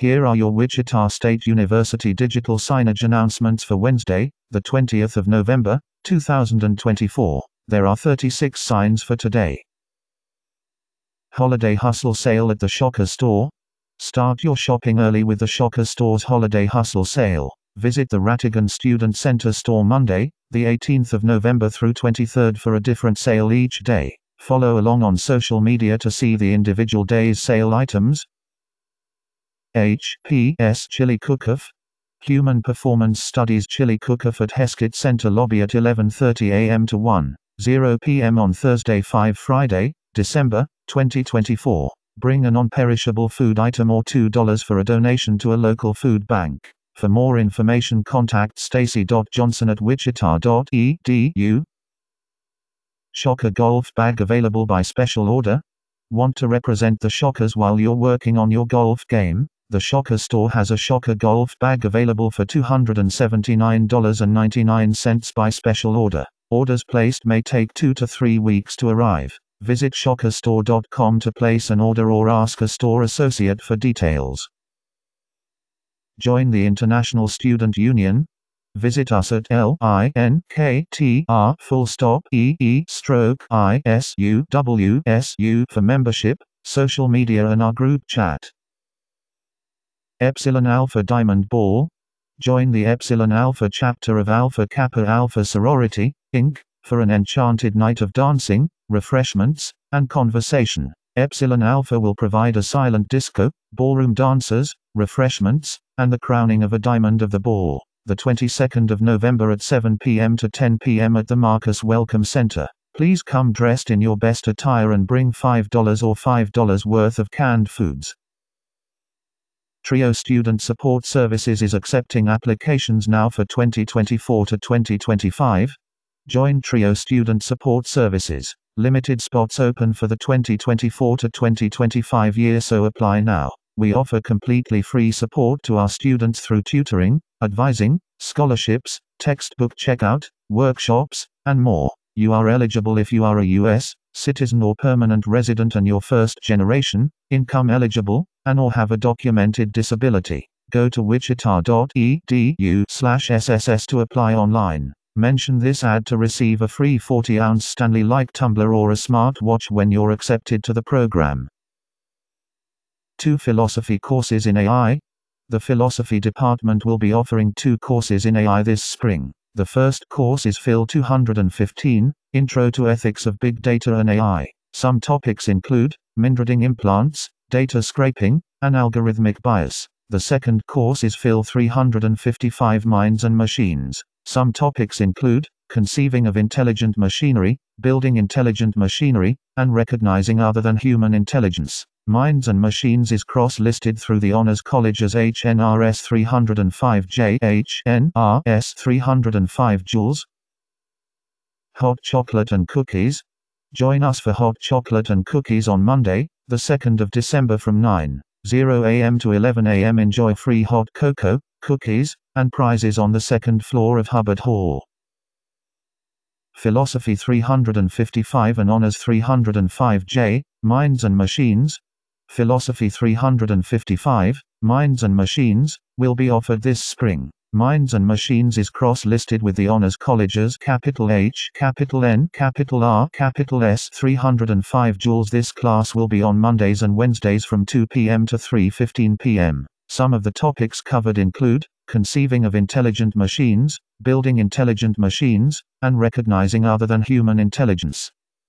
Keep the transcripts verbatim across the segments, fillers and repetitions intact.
Here are your Wichita State University digital signage announcements for Wednesday, the twentieth of November, two thousand twenty-four. There are thirty-six signs for today. Holiday Hustle Sale at the Shocker Store. Start your shopping early with the Shocker Store's Holiday Hustle Sale. Visit the Rattigan Student Center store Monday, the eighteenth of November through twenty-third for a different sale each day. Follow along on social media to see the individual day's sale items. H P S Chili Cook-Off. Human Performance Studies Chili Cook-Off at Heskett Center lobby at eleven thirty a m to one p m on Thursday five Friday, December, twenty twenty-four. Bring a non-perishable food item or two dollars for a donation to a local food bank. For more information contact stacy dot johnson at wichita dot e d u. Shocker Golf Bag available by special order. Want to represent the Shockers while you're working on your golf game? The Shocker Store has a Shocker Golf Bag available for two hundred seventy-nine dollars and ninety-nine cents by special order. Orders placed may take two to three weeks to arrive. Visit shocker store dot com to place an order or ask a store associate for details. Join the International Student Union. Visit us at linktr full stop ee stroke isuwsu for membership, social media and our group chat. Epsilon Alpha Diamond Ball. Join the Epsilon Alpha chapter of Alpha Kappa Alpha Sorority, Incorporated, for an enchanted night of dancing, refreshments, and conversation. Epsilon Alpha will provide a silent disco, ballroom dancers, refreshments, and the crowning of a diamond of the ball. The twenty-second of November at seven p m to ten p m at the Marcus Welcome Center. Please come dressed in your best attire and bring five dollars or five dollars worth of canned foods. Trio Student Support Services is accepting applications now for twenty twenty-four to twenty twenty-five. Join Trio Student Support Services. Limited spots open for the twenty twenty-four to twenty twenty-five year, so apply now. We offer completely free support to our students through tutoring, advising, scholarships, textbook checkout, workshops, and more. You are eligible if you are a U S citizen or permanent resident and you're first generation, income eligible, and or have a documented disability. Go to wichita dot e d u slash s s s to apply online. Mention this ad to receive a free forty ounce Stanley Like tumbler or a smart watch when you're accepted to the program. Two philosophy courses in A I. The philosophy department will be offering two courses in A I this spring. The first course is Phil two hundred fifteen, Intro to Ethics of Big Data and A I. Some topics include Mindreading implants, data scraping, and algorithmic bias. The second course is Phil three hundred fifty-five, Minds and Machines. Some topics include Conceiving of Intelligent Machinery, Building Intelligent Machinery, and Recognizing Other Than Human Intelligence. Minds and Machines is cross-listed through the Honors College as H N R S three oh five J, H N R S three oh five Joules. Hot Chocolate and Cookies. Join us for Hot Chocolate and Cookies on Monday, the second of December from nine a m to eleven a m Enjoy free hot cocoa, cookies, and prizes on the second floor of Hubbard Hall. Philosophy three hundred fifty-five and Honors three oh five J, Minds and Machines. Philosophy three hundred fifty-five, Minds and Machines, will be offered this spring. Minds and Machines is cross-listed with the Honors College's capital H, capital N, capital R, capital S three oh five Joules. This class will be on Mondays and Wednesdays from two p m to three fifteen p m Some of the topics covered include Conceiving of Intelligent Machines, Building Intelligent Machines, and Recognizing Other Than Human Intelligence.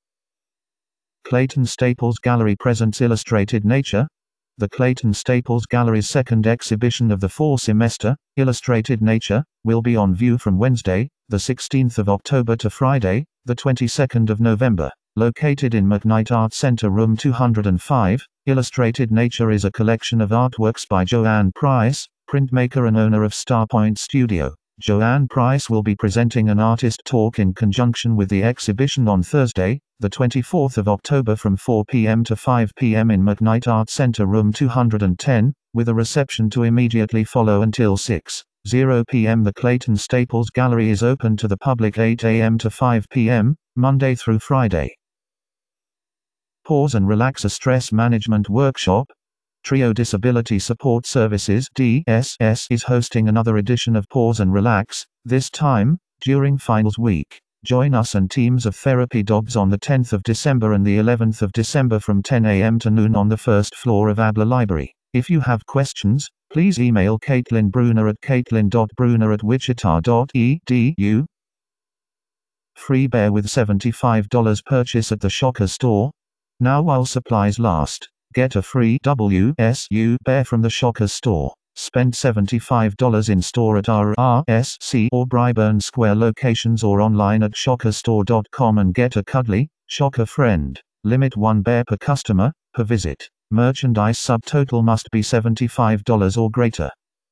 Clayton Staples Gallery presents Illustrated Nature. The Clayton Staples Gallery's second exhibition of the fall semester, Illustrated Nature, will be on view from Wednesday, the sixteenth of October to Friday, the twenty-second of November. Located in McKnight Art Center Room two hundred five, Illustrated Nature is a collection of artworks by Joanne Price, printmaker and owner of Starpoint Studio. Joanne Price will be presenting an artist talk in conjunction with the exhibition on Thursday, the twenty-fourth of October from four p m to five p m in McKnight Art Center Room two hundred ten, with a reception to immediately follow until six p m The Clayton Staples Gallery is open to the public eight a m to five p m, Monday through Friday. Pause and Relax, a stress management workshop. Trio Disability Support Services (D S S) is hosting another edition of Pause and Relax, this time, during finals week. Join us and teams of therapy dogs on the tenth of December and the eleventh of December from ten a m to noon on the first floor of Abler Library. If you have questions, please email Caitlin Bruner at caitlin dot bruner at wichita dot e d u. Free bear with seventy-five dollars purchase at the Shocker store. Now while supplies last, get a free W S U bear from the Shocker store. Spend seventy-five dollars in store at our R S C or Bryburn Square locations or online at shocker store dot com and get a cuddly Shocker friend. Limit one bear per customer, per visit. Merchandise subtotal must be seventy-five dollars or greater.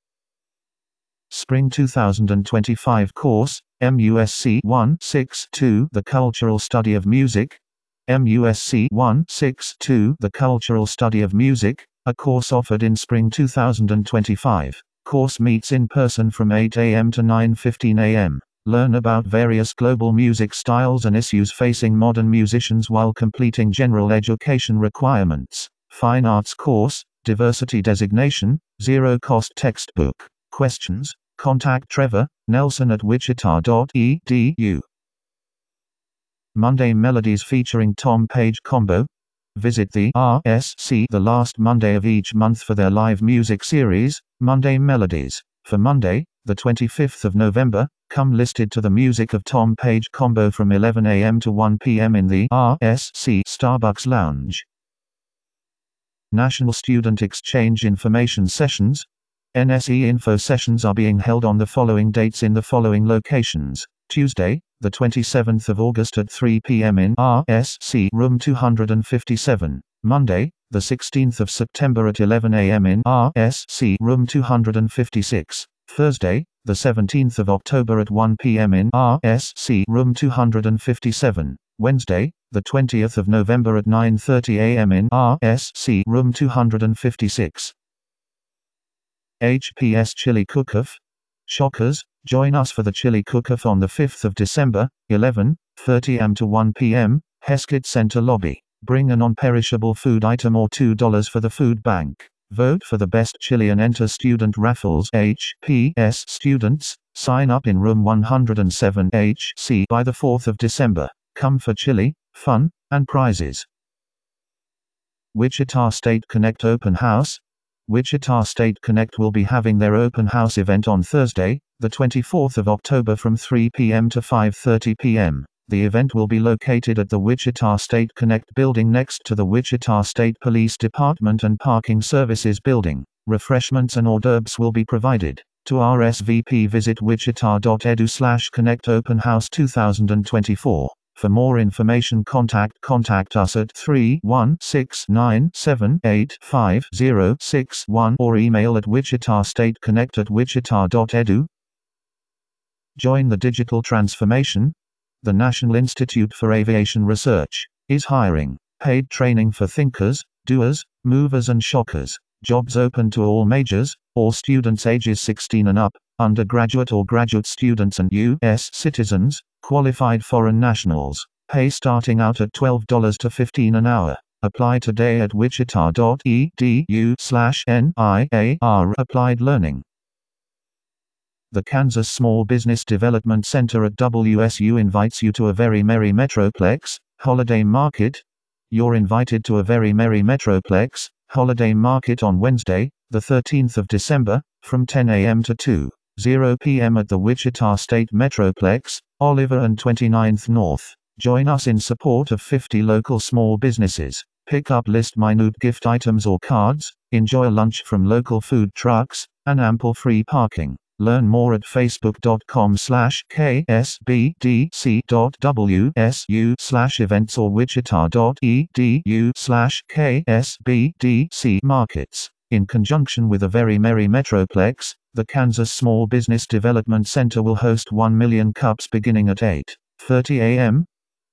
Spring two thousand twenty-five course, M U S C one sixty-two The Cultural Study of Music. M U S C one sixty-two The Cultural Study of Music, a course offered in spring two thousand twenty-five. Course meets in person from eight a m to nine fifteen a m Learn about various global music styles and issues facing modern musicians while completing general education requirements. Fine Arts course, diversity designation, zero cost textbook. Questions? Contact Trevor Nelson at wichita dot e d u. Monday Melodies featuring Tom Page Combo. Visit the R S C the last Monday of each month for their live music series, Monday Melodies. For Monday, the twenty-fifth of November, come listed to the music of Tom Page Combo from eleven a m to one p m in the R S C Starbucks Lounge. National Student Exchange Information Sessions. N S E info sessions are being held on the following dates in the following locations. Tuesday, the twenty-seventh of August at three p m in R S C room two hundred fifty-seven. Monday, the sixteenth of September at eleven a m in R S C room two hundred fifty-six. Thursday, the seventeenth of October at one p m in R S C room two hundred fifty-seven. Wednesday, the twentieth of November at nine thirty a m in R S C room two hundred fifty-six. H P S Chili Cook-Off. Shockers, join us for the Chili Cook-Off on the fifth of December, eleven thirty a m to one p m, Heskett Center Lobby. Bring a non-perishable food item or two dollars for the food bank. Vote for the best chili and enter student raffles. H P S students, sign up in room one hundred seven H C by the fourth of December. Come for chili, fun, and prizes. Wichita State Connect Open House. Wichita State Connect will be having their open house event on Thursday, the twenty-fourth of October from three p m to five thirty p m The event will be located at the Wichita State Connect building next to the Wichita State Police Department and Parking Services building. Refreshments and hors d'oeuvres will be provided. To R S V P visit wichita dot edu slash connect open house two thousand twenty-four. For more information contact contact us at three one six nine seven eight five zero six one or email at wichita state connect at wichita dot edu. Join the digital transformation. The National Institute for Aviation Research is hiring paid training for thinkers, doers, movers and shockers. Jobs open to all majors, all students ages sixteen and up, undergraduate or graduate students and U S citizens, qualified foreign nationals. Pay starting out at twelve dollars to fifteen dollars an hour. Apply today at wichita dot e d u slash N I A R Applied Learning. The Kansas Small Business Development Center at W S U invites you to a Very Merry Metroplex Holiday Market. You're invited to a Very Merry Metroplex Holiday Market on Wednesday, the thirteenth of December, from ten a m to two p m at the Wichita State Metroplex, Oliver and twenty-ninth North. Join us in support of fifty local small businesses. Pick up list minute gift items or cards, enjoy lunch from local food trucks, and ample free parking. Learn more at facebook dot com slash K S B D C dot W S U slash events or wichita dot e d u slash K S B D C markets. In conjunction with a Very Merry Metroplex, the Kansas Small Business Development Center will host one million cups beginning at eight thirty a m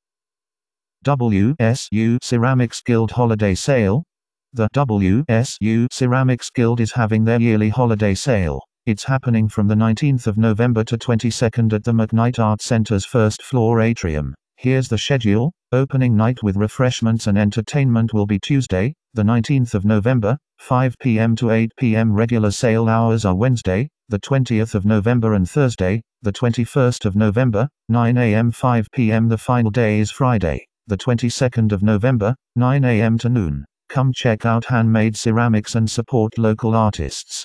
W S U Ceramics Guild Holiday Sale. The W S U Ceramics Guild is having their yearly holiday sale. It's happening from the nineteenth of November to twenty-second at the McKnight Art Center's first floor atrium. Here's the schedule. Opening night with refreshments and entertainment will be Tuesday, the nineteenth of November, five p m to eight p m Regular sale hours are Wednesday, the twentieth of November and Thursday, the twenty-first of November, nine a m five p m The final day is Friday, the twenty-second of November, nine a m to noon. Come check out handmade ceramics and support local artists.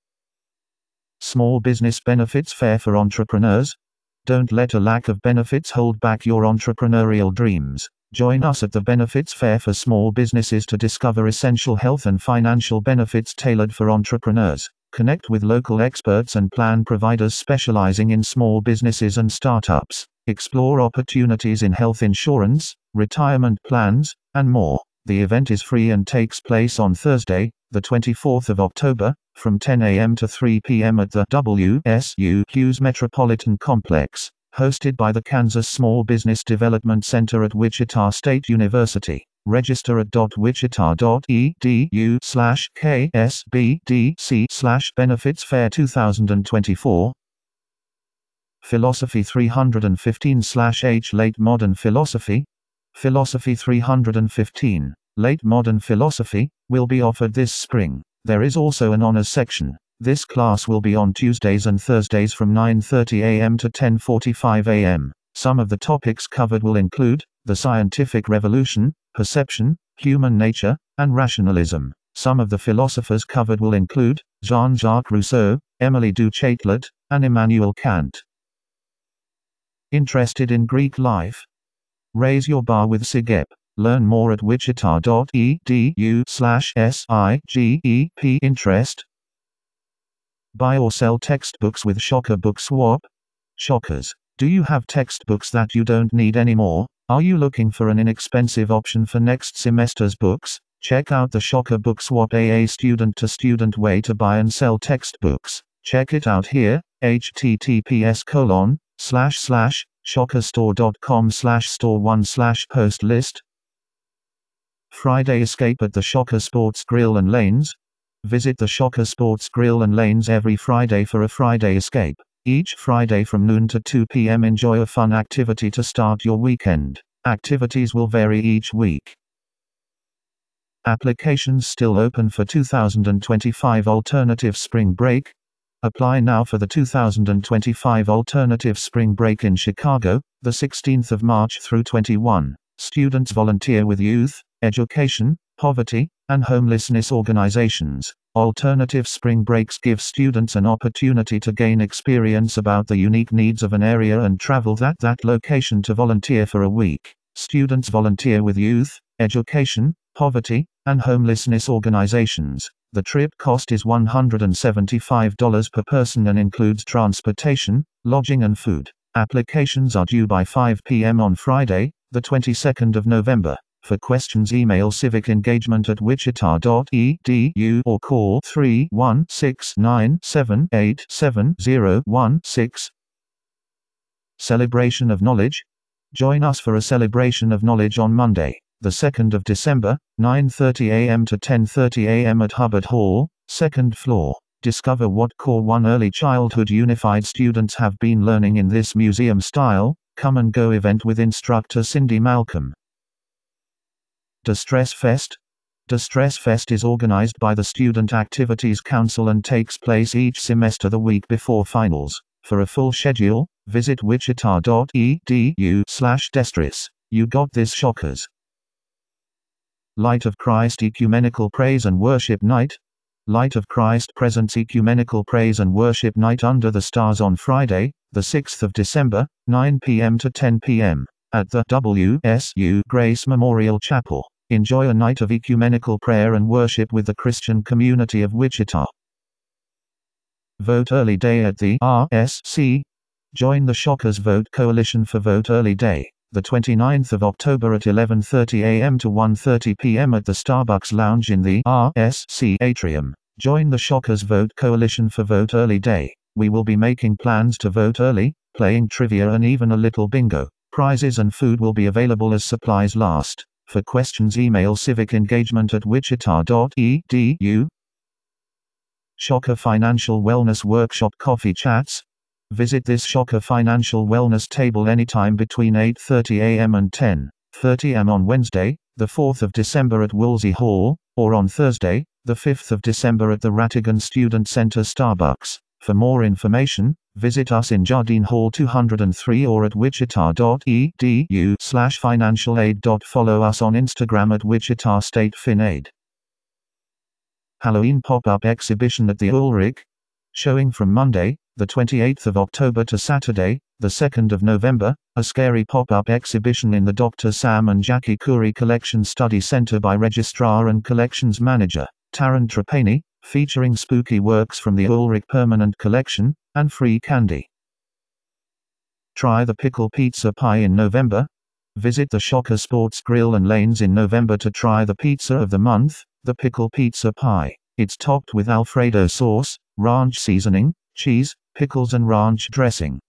Small Business Benefits Fair for Entrepreneurs. Don't let a lack of benefits hold back your entrepreneurial dreams. Join us at the Benefits Fair for small businesses to discover essential health and financial benefits tailored for entrepreneurs. Connect with local experts and plan providers specializing in small businesses and startups. Explore opportunities in health insurance, retirement plans, and more. The event is free and takes place on Thursday, the twenty-fourth of October, from ten a m to three p m at the W S U Hughes Metropolitan Complex, hosted by the Kansas Small Business Development Center at Wichita State University. Register at wichita.edu slash ksbdc slash benefits fair two thousand twenty-four. Philosophy three fifteen slash H Late Modern Philosophy. Philosophy three fifteen, Late Modern Philosophy, will be offered this spring. There is also an honors section. This class will be on Tuesdays and Thursdays from nine thirty a m to ten forty-five a m Some of the topics covered will include the scientific revolution, perception, human nature, and rationalism. Some of the philosophers covered will include Jean-Jacques Rousseau, Emily du Châtelet, and Immanuel Kant. Interested in Greek life? Raise your bar with SIGEP. Learn more at wichita.edu slash SIGEP interest. Buy or sell textbooks with Shocker Book Swap. Shockers. Do you have textbooks that you don't need anymore? Are you looking for an inexpensive option for next semester's books? Check out the Shocker Book Swap, a student-to-student way to buy and sell textbooks. Check it out here, https colon slash slash shockerstore.com slash store one slash post list. Friday escape at the Shocker Sports Grill and Lanes. Visit the Shocker Sports Grill and Lanes every Friday for a Friday escape. Each Friday from noon to two p m enjoy a fun activity to start your weekend. Activities will vary each week. Applications still open for two thousand twenty-five Alternative Spring Break. Apply now for the two thousand twenty-five Alternative Spring Break in Chicago, the sixteenth of March through twenty-first. Students volunteer with youth, education, poverty, and homelessness organizations. Alternative Spring Breaks give students an opportunity to gain experience about the unique needs of an area and travel that that location to volunteer for a week. Students volunteer with youth, education, poverty, and homelessness organizations. The trip cost is one hundred seventy-five dollars per person and includes transportation, lodging and food. Applications are due by five p m on Friday, the twenty-second of November. For questions, email civicengagement at wichita.edu or call three one six nine seven eight seven zero one six. Celebration of Knowledge. Join us for a celebration of knowledge on Monday, the second of December, nine thirty a m to ten thirty a m at Hubbard Hall, second floor. Discover what Core one Early Childhood Unified students have been learning in this museum-style, come-and-go event with instructor Cindy Malcolm. Distress Fest. Distress Fest is organized by the Student Activities Council and takes place each semester the week before finals. For a full schedule, visit wichita.edu slash destress. You got this, shockers. Light of Christ Ecumenical Praise and Worship Night. Light of Christ presents Ecumenical Praise and Worship Night under the stars on Friday, the sixth of December, nine p m to ten p m at the W S U Grace Memorial Chapel. Enjoy a night of ecumenical prayer and worship with the Christian community of Wichita. Vote Early Day at the R S C. Join the Shockers Vote Coalition for Vote Early Day, the twenty-ninth of October at eleven thirty a m to one thirty p m at the Starbucks Lounge in the R S C atrium. Join the Shockers Vote Coalition for Vote Early Day. We will be making plans to vote early, playing trivia and even a little bingo. Prizes and food will be available as supplies last. For questions, email civicengagement at wichita.edu. Shocker Financial Wellness Workshop Coffee Chats. Visit this Shocker Financial Wellness table anytime between eight thirty a m and ten thirty a m on Wednesday, the fourth of December at Wolsey Hall, or on Thursday, the fifth of December at the Rattigan Student Centre Starbucks. For more information, visit us in Jardine Hall two oh three or at wichita dot e d u slash financial aid. Follow us on Instagram at Wichita State FinAid. Halloween pop-up exhibition at the Ulrich. Showing from Monday, the twenty-eighth of October to Saturday, the second of November, a scary pop-up exhibition in the Doctor Sam and Jackie Curry Collection Study Center by Registrar and Collections Manager Taryn Trapani, featuring spooky works from the Ulrich Permanent Collection, and free candy. Try the Pickle Pizza Pie in November. Visit the Shocker Sports Grill and Lanes in November to try the pizza of the month, the Pickle Pizza Pie. It's topped with Alfredo sauce, ranch seasoning, cheese, pickles and ranch dressing.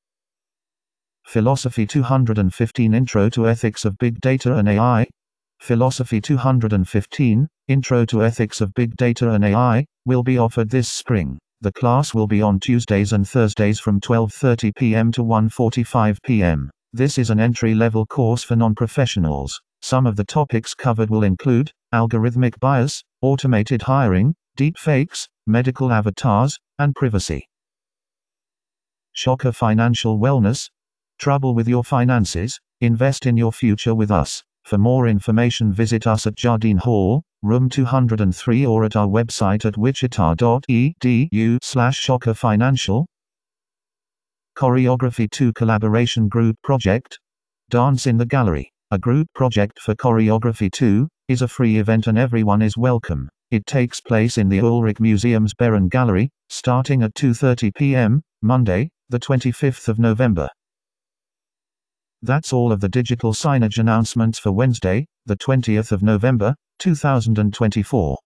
Philosophy two hundred fifteen Intro to Ethics of Big Data and A I. Philosophy two hundred fifteen, Intro to Ethics of Big Data and A I, will be offered this spring. The class will be on Tuesdays and Thursdays from twelve thirty p m to one forty-five p m This is an entry-level course for non-professionals. Some of the topics covered will include algorithmic bias, automated hiring, deepfakes, medical avatars, and privacy. Shocker Financial Wellness. Trouble with your finances? Invest in your future with us. For more information, visit us at Jardine Hall, room two oh three, or at our website at wichita dot e d u slash shocker financial. Choreography two Collaboration Group Project. Dance in the Gallery. A group project for Choreography two is a free event and everyone is welcome. It takes place in the Ulrich Museum's Beren Gallery, starting at two thirty p m, Monday, the twenty-fifth of November. That's all of the digital signage announcements for Wednesday, the twentieth of November, two thousand twenty-four.